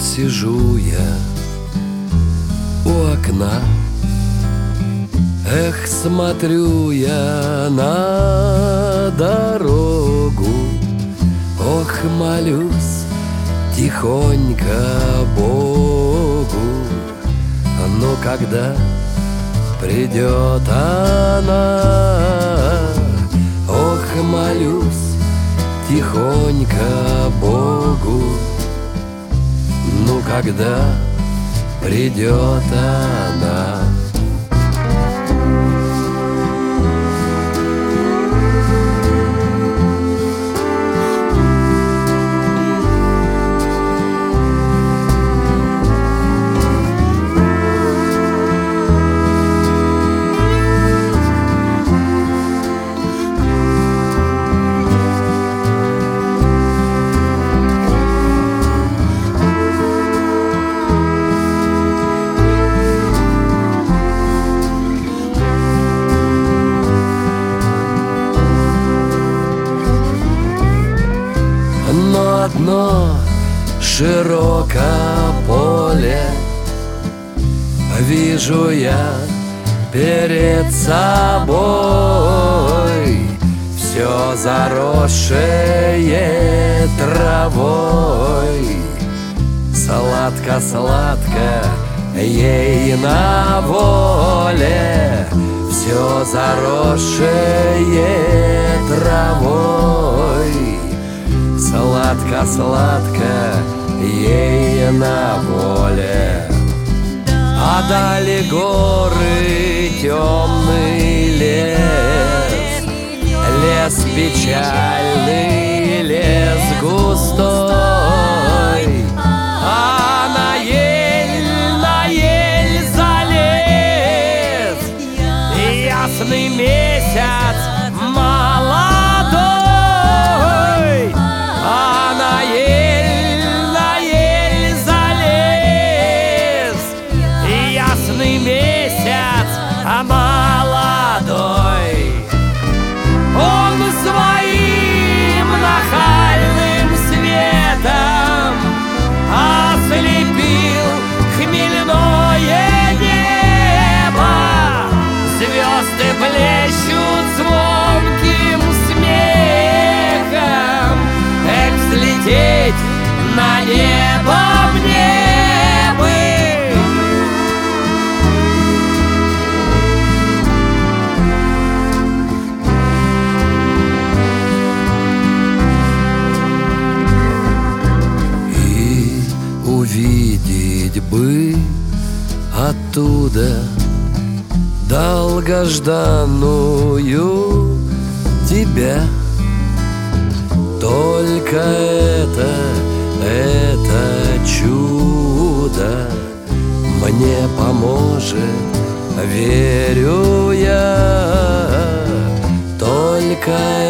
сижу я у окна. Эх, смотрю я на дорогу, ох, молюсь тихонько Богу. Но когда придет она, ох, молюсь тихонько Богу. Ну, когда придет она. Но одно широкое поле вижу я перед собой, все заросшее травой. Сладко-сладко ей на воле, все заросшее травой. Сладко-сладко ей на воле. А дали горы, темный лес, лес печальный, лес густой. А на ель залез ясный месяц молодой. А на ель залез ясный месяц молодой. Он своим нахальным светом ослепил хмельное небо. Звезды блещут звонким смехом. Эх, взлететь на небо мне бы. И увидеть бы оттуда долгожданную тебя. Только это чудо мне поможет, верю я. Только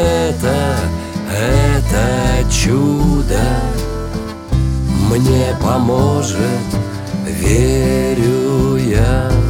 это чудо мне поможет, верю я.